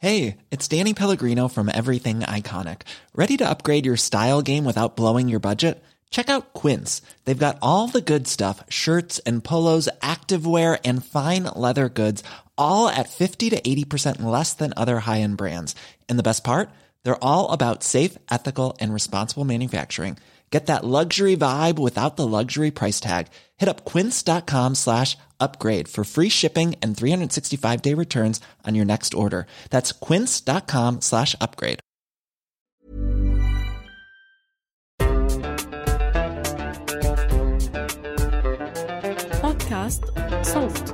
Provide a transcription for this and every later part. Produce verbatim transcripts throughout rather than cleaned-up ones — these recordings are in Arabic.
Hey, it's Danny Pellegrino from Everything Iconic. Ready to upgrade your style game without blowing your budget? Check out Quince. They've got all the good stuff, shirts and polos, activewear, and fine leather goods, all at fifty to eighty percent less than other high-end brands. And the best part? They're all about safe, ethical, and responsible manufacturing. Get that luxury vibe without the luxury price tag. Hit up quince.com slash upgrade for free shipping and three sixty-five day returns on your next order. That's quince.com slash upgrade. بودكاست صوت.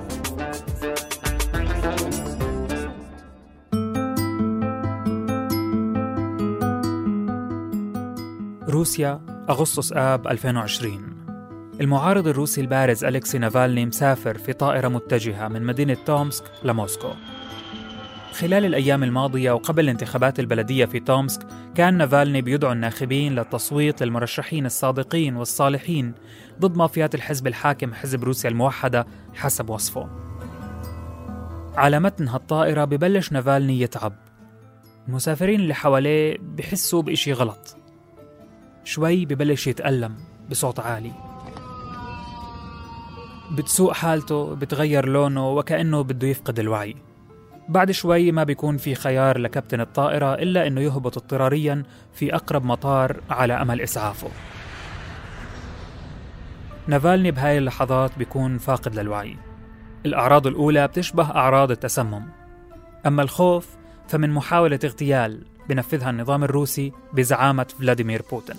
روسيا، أغسطس آب ألفين وعشرين. المعارض الروسي البارز أليكسي نافالني مسافر في طائرة متجهة من مدينة تومسك لموسكو. خلال الأيام الماضية وقبل الانتخابات البلدية في تومسك، كان نافالني بيدعو الناخبين للتصويت للمرشحين الصادقين والصالحين ضد مافيات الحزب الحاكم حزب روسيا الموحدة حسب وصفه. على متن هالطائرة ببلش نافالني يتعب. المسافرين اللي حواليه بحسوا بإشي غلط. شوي ببلش يتألم بصوت عالي. بتسوء حالته، بتغير لونه وكأنه بده يفقد الوعي. بعد شوي ما بيكون في خيار لكابتن الطائرة إلا أنه يهبط اضطرارياً في أقرب مطار على أمل إسعافه. نافالني بهاي اللحظات بيكون فاقد للوعي. الأعراض الأولى بتشبه أعراض التسمم، أما الخوف فمن محاولة اغتيال بنفذها النظام الروسي بزعامة فلاديمير بوتين.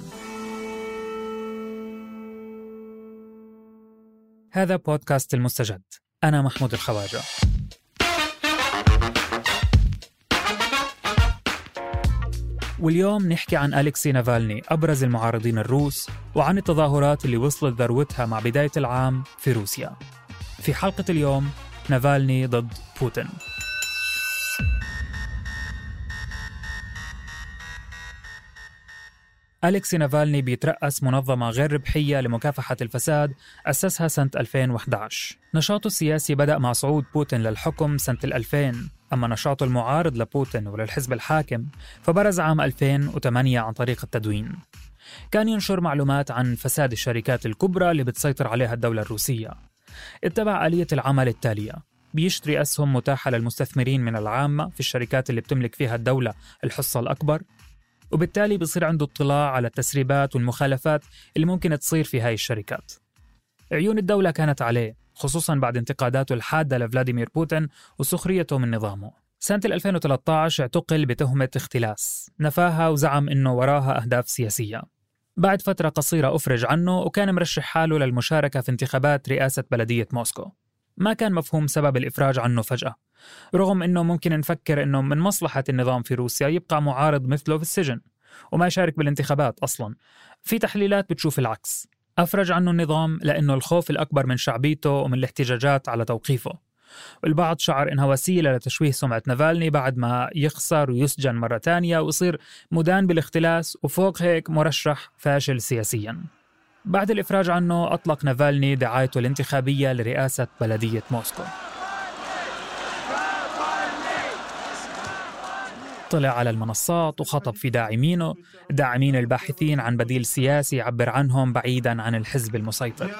هذا بودكاست المستجد. أنا محمود الخواجة. واليوم نحكي عن أليكسي نافالني، أبرز المعارضين الروس، وعن التظاهرات اللي وصلت ذروتها مع بداية العام في روسيا. في حلقة اليوم، نافالني ضد بوتين. أليكسي نافالني بيترأس منظمة غير ربحية لمكافحة الفساد أسسها سنة ألفين وإحدى عشر. نشاطه السياسي بدأ مع صعود بوتين للحكم سنة الألفين، أما نشاطه المعارض لبوتين وللحزب الحاكم فبرز عام ألفين وثمانية عن طريق التدوين. كان ينشر معلومات عن فساد الشركات الكبرى اللي بتسيطر عليها الدولة الروسية. اتبع آلية العمل التالية: بيشتري أسهم متاحة للمستثمرين من العامة في الشركات اللي بتملك فيها الدولة الحصة الأكبر، وبالتالي بيصير عنده اطلاع على التسريبات والمخالفات اللي ممكن تصير في هاي الشركات. عيون الدولة كانت عليه، خصوصاً بعد انتقاداته الحادة لفلاديمير بوتين وسخريته من نظامه. سنة ألفين وثلاثة عشر اعتقل بتهمة اختلاس، نفاها وزعم إنه وراها أهداف سياسية. بعد فترة قصيرة أفرج عنه، وكان مرشح حاله للمشاركة في انتخابات رئاسة بلدية موسكو. ما كان مفهوم سبب الإفراج عنه فجأة، رغم أنه ممكن نفكر أنه من مصلحة النظام في روسيا يبقى معارض مثله في السجن وما يشارك بالانتخابات أصلاً. في تحليلات بتشوف العكس. أفرج عنه النظام لأنه الخوف الأكبر من شعبيته ومن الاحتجاجات على توقيفه. والبعض شعر إنها وسيلة لتشويه سمعة نافالني بعد ما يخسر ويسجن مرة تانية ويصير مدان بالاختلاس، وفوق هيك مرشح فاشل سياسياً. بعد الإفراج عنه أطلق نافالني دعايته الانتخابية لرئاسة بلدية موسكو. طلع على المنصات وخطب في داعمينه، داعمين الباحثين عن بديل سياسي يعبر عنهم بعيداً عن الحزب المسيطر.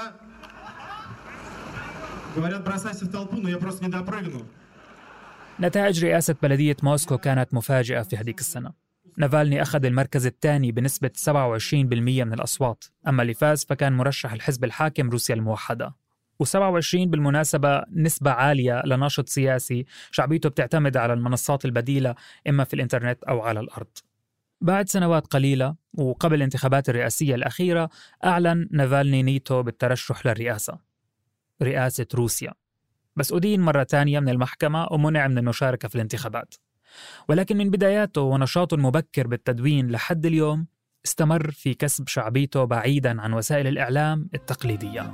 نتائج رئاسة بلدية موسكو كانت مفاجئة في هذيك السنة. نافالني أخذ المركز الثاني بنسبة سبعة وعشرين بالمئة من الأصوات، أما اللي فاز فكان مرشح الحزب الحاكم روسيا الموحدة. وسبعة وعشرين بالمناسبة نسبة عالية لناشط سياسي شعبيته بتعتمد على المنصات البديلة إما في الإنترنت أو على الأرض. بعد سنوات قليلة وقبل الانتخابات الرئاسية الأخيرة، أعلن نافالني نيته بالترشح للرئاسة، رئاسة روسيا، بس أدين مرة تانية من المحكمة ومنع من المشاركة في الانتخابات. ولكن من بداياته ونشاطه المبكر بالتدوين لحد اليوم استمر في كسب شعبيته بعيداً عن وسائل الإعلام التقليدية.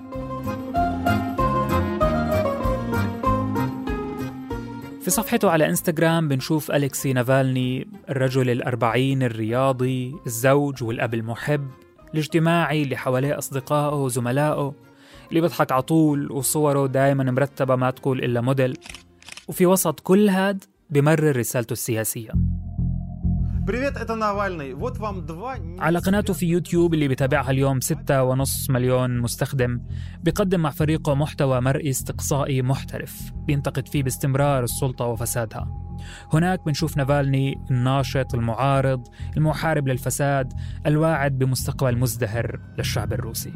في صفحته على إنستغرام بنشوف أليكسي نافالني الرجل الأربعين الرياضي، الزوج والأب المحب، الاجتماعي اللي حواليه أصدقائه وزملائه، اللي بيضحك عطول وصوره دايما مرتبة ما تقول إلا موديل. وفي وسط كل هاد بمرر رسالته السياسية. على قناته في يوتيوب اللي بيتابعها اليوم ستة ونص مليون مستخدم، بيقدم مع فريقه محتوى مرئي استقصائي محترف بينتقد فيه باستمرار السلطة وفسادها. هناك بنشوف نافالني الناشط المعارض المحارب للفساد الواعد بمستقبل مزدهر للشعب الروسي.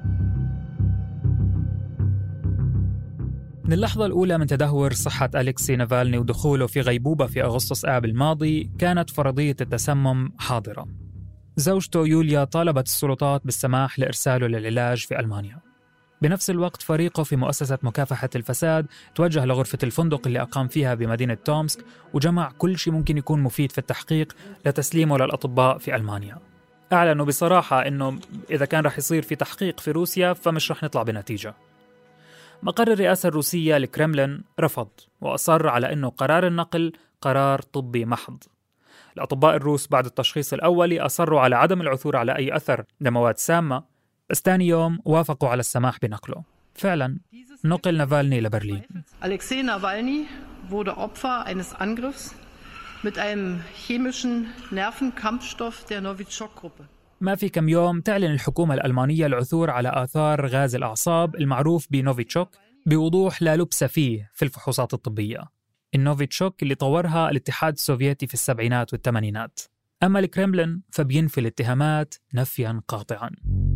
من اللحظة الأولى من تدهور صحة أليكسي نافالني ودخوله في غيبوبة في أغسطس آب الماضي كانت فرضية التسمم حاضرة. زوجته يوليا طالبت السلطات بالسماح لإرساله للعلاج في ألمانيا. بنفس الوقت فريقه في مؤسسة مكافحة الفساد توجه لغرفة الفندق اللي أقام فيها بمدينة تومسك وجمع كل شيء ممكن يكون مفيد في التحقيق لتسليمه للأطباء في ألمانيا. أعلنوا بصراحة إنه إذا كان رح يصير في تحقيق في روسيا فمش رح نطلع بنتيجة. مقر الرئاسة الروسية الكرملين رفض وأصر على أنه قرار النقل قرار طبي محض. الأطباء الروس بعد التشخيص الأولي أصروا على عدم العثور على أي أثر لمواد سامة، بس ثاني يوم وافقوا على السماح بنقله. فعلا نقل نافالني لبرلين. Alexei Nawalny wurde Opfer eines Angriffs mit einem chemischen Nervenkampfstoff der Novichok-Gruppe. ما في كم يوم تعلن الحكومة الألمانية العثور على آثار غاز الأعصاب المعروف بنوفيتشوك بوضوح لا لبس فيه في الفحوصات الطبية. النوفيتشوك اللي طورها الاتحاد السوفيتي في السبعينات والثمانينات. أما الكرملين فبينفي الاتهامات نفياً قاطعاً.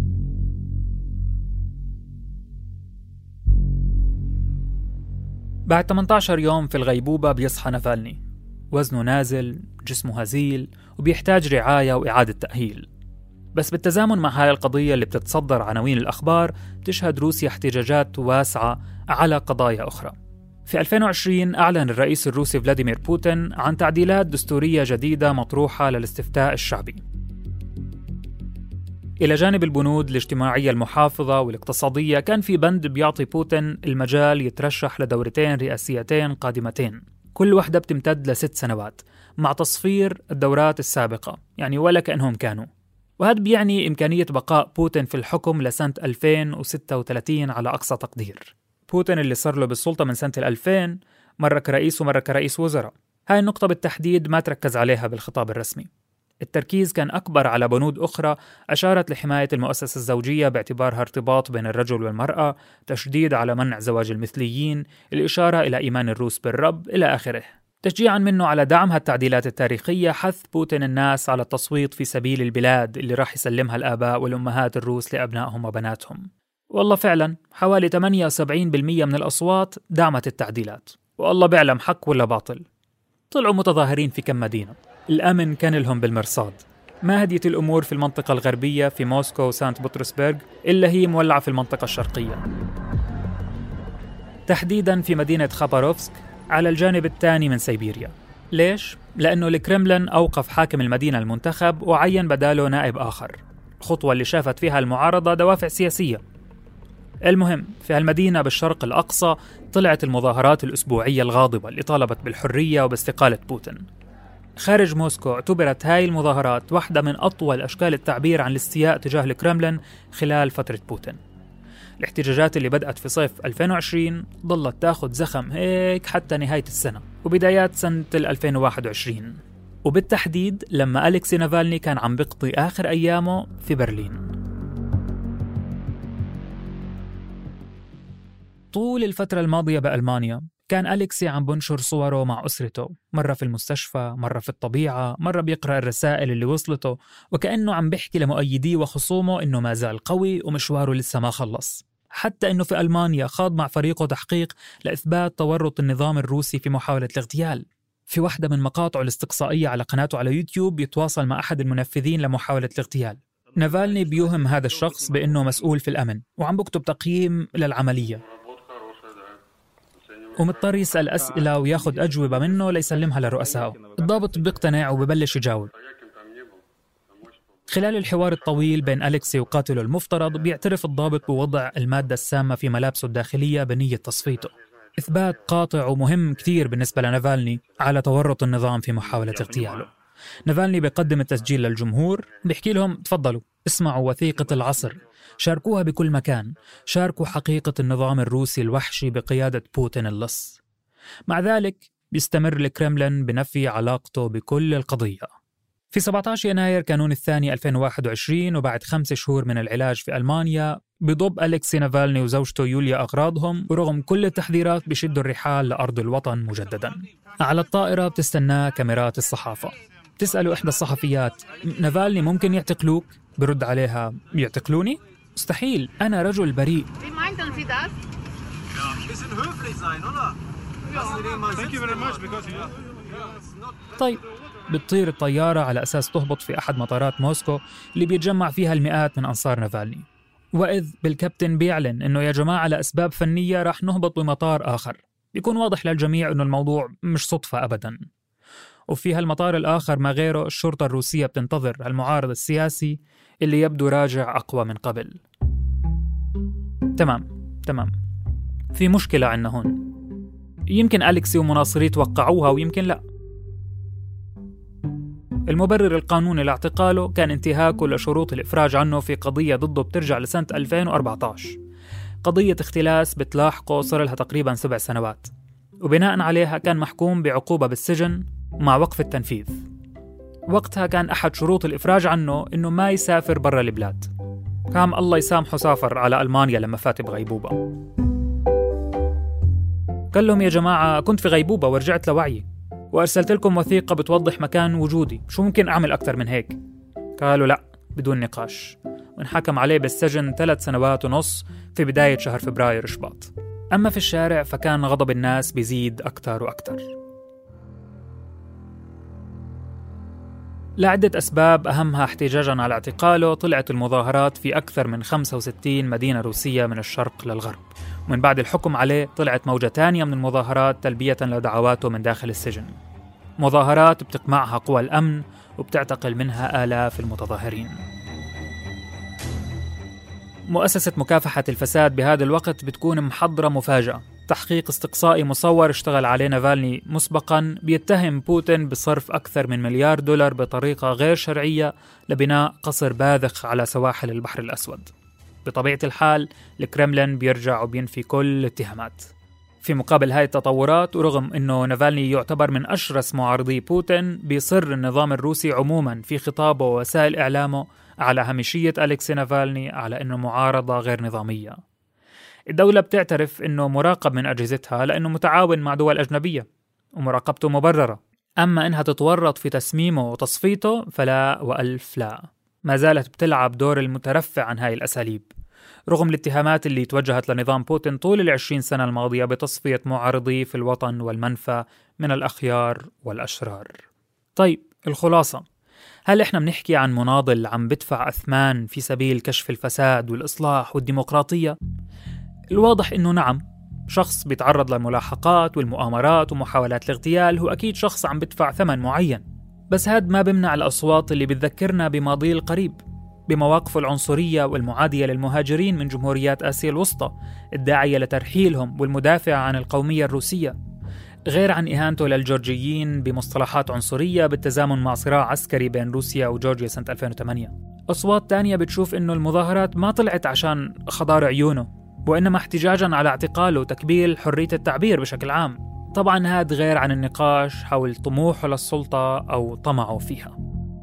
بعد ثمانية عشر يوم في الغيبوبة بيصحى نافالني، وزنه نازل، جسمه هزيل، وبيحتاج رعاية وإعادة تأهيل. بس بالتزامن مع هاي القضية اللي بتتصدر عناوين الأخبار تشهد روسيا احتجاجات واسعة على قضايا أخرى. في ألفين وعشرين أعلن الرئيس الروسي فلاديمير بوتين عن تعديلات دستورية جديدة مطروحة للاستفتاء الشعبي. إلى جانب البنود الاجتماعية المحافظة والاقتصادية كان في بند بيعطي بوتين المجال يترشح لدورتين رئاسيتين قادمتين، كل واحدة بتمتد لست سنوات مع تصفير الدورات السابقة، يعني ولا كأنهم كانوا. وهذا بيعني إمكانية بقاء بوتين في الحكم لسنة ألفين وستة وثلاثين على أقصى تقدير. بوتين اللي صار له بالسلطة من سنة الألفين مرة كرئيس ومرة كرئيس وزراء. هاي النقطة بالتحديد ما تركز عليها بالخطاب الرسمي. التركيز كان أكبر على بنود أخرى أشارت لحماية المؤسسة الزوجية باعتبارها ارتباط بين الرجل والمرأة، تشديد على منع زواج المثليين، الإشارة إلى إيمان الروس بالرب، إلى آخره. تشجيعاً منه على دعم هالتعديلات التاريخية حث بوتين الناس على التصويت في سبيل البلاد اللي راح يسلمها الآباء والأمهات الروس لأبنائهم وبناتهم. والله فعلاً حوالي ثمانية وسبعين بالمئة من الأصوات دعمت التعديلات، والله بيعلم حق ولا باطل. طلعوا متظاهرين في كم مدينة، الأمن كان لهم بالمرصاد. ما هديت الأمور في المنطقة الغربية في موسكو وسانت بطرسبرغ إلا هي مولعة في المنطقة الشرقية، تحديداً في مدينة خاباروفسك على الجانب الثاني من سيبيريا. ليش؟ لأنه الكرملين أوقف حاكم المدينة المنتخب وعين بداله نائب آخر، خطوة اللي شافت فيها المعارضة دوافع سياسية. المهم في هالمدينة بالشرق الأقصى طلعت المظاهرات الأسبوعية الغاضبة اللي طالبت بالحرية وباستقالة بوتين. خارج موسكو اعتبرت هاي المظاهرات واحدة من أطول أشكال التعبير عن الاستياء تجاه الكرملين خلال فترة بوتين. الاحتجاجات اللي بدأت في صيف ألفين وعشرين ظلت تاخد زخم هيك حتى نهاية السنة وبدايات سنة ألفين وواحد وعشرين، وبالتحديد لما أليكسي نافالني كان عم بقضي آخر أيامه في برلين. طول الفترة الماضية بألمانيا كان أليكسي عم بنشر صوره مع أسرته، مرة في المستشفى، مرة في الطبيعة، مرة بيقرأ الرسائل اللي وصلته، وكأنه عم بيحكي لمؤيديه وخصومه إنه ما زال قوي ومشواره لسه ما خلص. حتى إنه في ألمانيا خاض مع فريقه تحقيق لإثبات تورط النظام الروسي في محاولة الاغتيال. في واحدة من مقاطعه الاستقصائية على قناته على يوتيوب بيتواصل مع أحد المنفذين لمحاولة الاغتيال. نافالني بيوهم هذا الشخص بأنه مسؤول في الأمن وعم بكتب تقييم للعملية، ومضطر يسأل أسئلة وياخد أجوبة منه ليسلمها لرؤسائه. الضابط بيقتنع وببلش يجاوب. خلال الحوار الطويل بين أليكسي وقاتله المفترض بيعترف الضابط بوضع المادة السامة في ملابسه الداخلية بنية تصفيته، إثبات قاطع ومهم كتير بالنسبة لنافالني على تورط النظام في محاولة اغتياله. نافالني بيقدم التسجيل للجمهور، بيحكي لهم تفضلوا اسمعوا وثيقة العصر، شاركوها بكل مكان، شاركوا حقيقة النظام الروسي الوحشي بقيادة بوتين اللص. مع ذلك بيستمر الكرملين بنفي علاقته بكل القضية. في سبعة عشر يناير كانون الثاني ألفين وواحد وعشرين، وبعد خمس شهور من العلاج في ألمانيا، بضب أليكسي نافالني وزوجته يوليا أغراضهم، ورغم كل التحذيرات بيشدوا الرحال لأرض الوطن مجددا. على الطائرة بتستناه كاميرات الصحافة. بتسأله إحدى الصحفيات: نافالني ممكن يعتقلوك؟ برد عليها: يعتقلوني؟ مستحيل، أنا رجل بريء. طيب، بتطير الطيارة على أساس تهبط في أحد مطارات موسكو اللي بيتجمع فيها المئات من أنصار نافالني، وإذ بالكابتن بيعلن إنه يا جماعة لأسباب فنية راح نهبط بمطار آخر. بيكون واضح للجميع إنه الموضوع مش صدفة أبداً. وفي هالمطار الآخر ما غيره الشرطة الروسية بتنتظر المعارض السياسي اللي يبدو راجع أقوى من قبل. تمام تمام في مشكلة عنا هون. يمكن أليكسي ومناصريه توقعوها ويمكن لا. المبرر القانوني لاعتقاله كان انتهاكه لشروط الإفراج عنه في قضية ضده بترجع لسنة ألفين وأربعة عشر، قضية اختلاس بتلاحقه صار لها تقريباً سبع سنوات، وبناء عليها كان محكوم بعقوبة بالسجن مع وقف التنفيذ. وقتها كان أحد شروط الإفراج عنه إنه ما يسافر برا البلاد. كان الله يسامحه سافر على ألمانيا لما فات بغيبوبة. قال لهم: يا جماعة كنت في غيبوبة ورجعت لوعي، وأرسلت لكم وثيقة بتوضح مكان وجودي، شو ممكن أعمل أكتر من هيك؟ قالوا لا بدون نقاش، وانحكم عليه بالسجن ثلاث سنوات ونص في بداية شهر فبراير شباط. أما في الشارع فكان غضب الناس بيزيد أكتر وأكتر لعدة أسباب، أهمها احتجاجاً على اعتقاله. طلعت المظاهرات في أكثر من خمسة وستين مدينة روسية من الشرق للغرب، ومن بعد الحكم عليه طلعت موجة تانية من المظاهرات تلبية لدعواته من داخل السجن. مظاهرات بتقمعها قوى الأمن وبتعتقل منها آلاف المتظاهرين. مؤسسة مكافحة الفساد بهذا الوقت بتكون محضرة مفاجأة. تحقيق استقصائي مصور اشتغل عليه نافالني مسبقاً بيتهم بوتين بصرف أكثر من مليار دولار بطريقة غير شرعية لبناء قصر باذخ على سواحل البحر الأسود. بطبيعة الحال الكرملين بيرجع وبينفي كل الاتهامات. في مقابل هاي التطورات، ورغم أنه نافالني يعتبر من أشرس معارضي بوتين، بيصر النظام الروسي عموماً في خطابه ووسائل إعلامه على هامشية أليكسي نافالني، على أنه معارضة غير نظامية. الدولة بتعترف أنه مراقب من أجهزتها لأنه متعاون مع دول أجنبية ومراقبته مبررة، أما أنها تتورط في تسميمه وتصفيته فلا وألف لا. ما زالت بتلعب دور المترفع عن هاي الأساليب، رغم الاتهامات اللي توجهت لنظام بوتين طول العشرين سنة الماضية بتصفية معارضيه في الوطن والمنفى من الأخيار والأشرار. طيب، الخلاصة: هل إحنا بنحكي عن مناضل عم بدفع أثمان في سبيل كشف الفساد والإصلاح والديمقراطية؟ الواضح إنه نعم، شخص بيتعرض للملاحقات والمؤامرات ومحاولات الاغتيال هو أكيد شخص عم بدفع ثمن معين، بس هاد ما بمنع الأصوات اللي بتذكرنا بماضيه القريب، بمواقفه العنصرية والمعادية للمهاجرين من جمهوريات آسيا الوسطى، الداعية لترحيلهم والمدافع عن القومية الروسية، غير عن إهانته للجورجيين بمصطلحات عنصرية بالتزامن مع صراع عسكري بين روسيا وجورجيا سنة ألفين وثمانية. أصوات تانية بتشوف إنه المظاهرات ما طلعت عشان خضار عيونه، وإنما احتجاجاً على اعتقاله وتكبيل حرية التعبير بشكل عام. طبعاً هاد غير عن النقاش حول طموحه للسلطة أو طمعه فيها.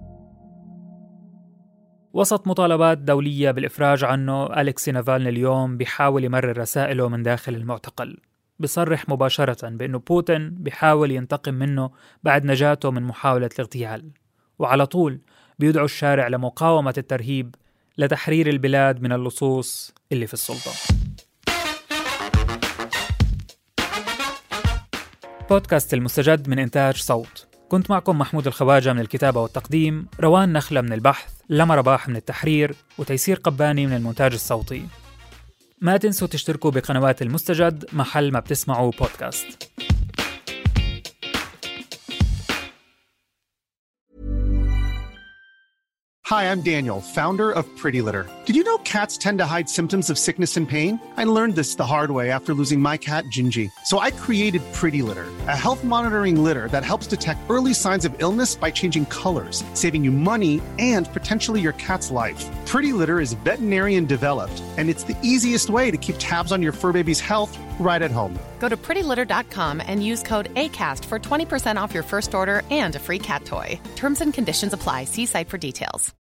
وسط مطالبات دولية بالإفراج عنه، أليكسي نافالني اليوم بيحاول يمرر رسائله من داخل المعتقل. بيصرح مباشرة بأنه بوتين بيحاول ينتقم منه بعد نجاته من محاولة الاغتيال، وعلى طول بيدعو الشارع لمقاومة الترهيب لتحرير البلاد من اللصوص اللي في السلطة. بودكاست المستجد من إنتاج صوت. كنت معكم محمود الخواجة من الكتابة والتقديم، روان نخلة من البحث، لما رباح من التحرير، وتيسير قباني من المونتاج الصوتي. ما تنسوا تشتركوا بقنوات المستجد محل ما بتسمعوا بودكاست. Hi, I'm Daniel, founder of Pretty Litter. Did you know cats tend to hide symptoms of sickness and pain? I learned this the hard way after losing my cat, Gingy. So I created Pretty Litter, a health monitoring litter that helps detect early signs of illness by changing colors, saving you money and potentially your cat's life. Pretty Litter is veterinarian developed, and it's the easiest way to keep tabs on your fur baby's health right at home. Go to pretty litter dot com and use code ACAST for twenty percent off your first order and a free cat toy. Terms and conditions apply. See site for details.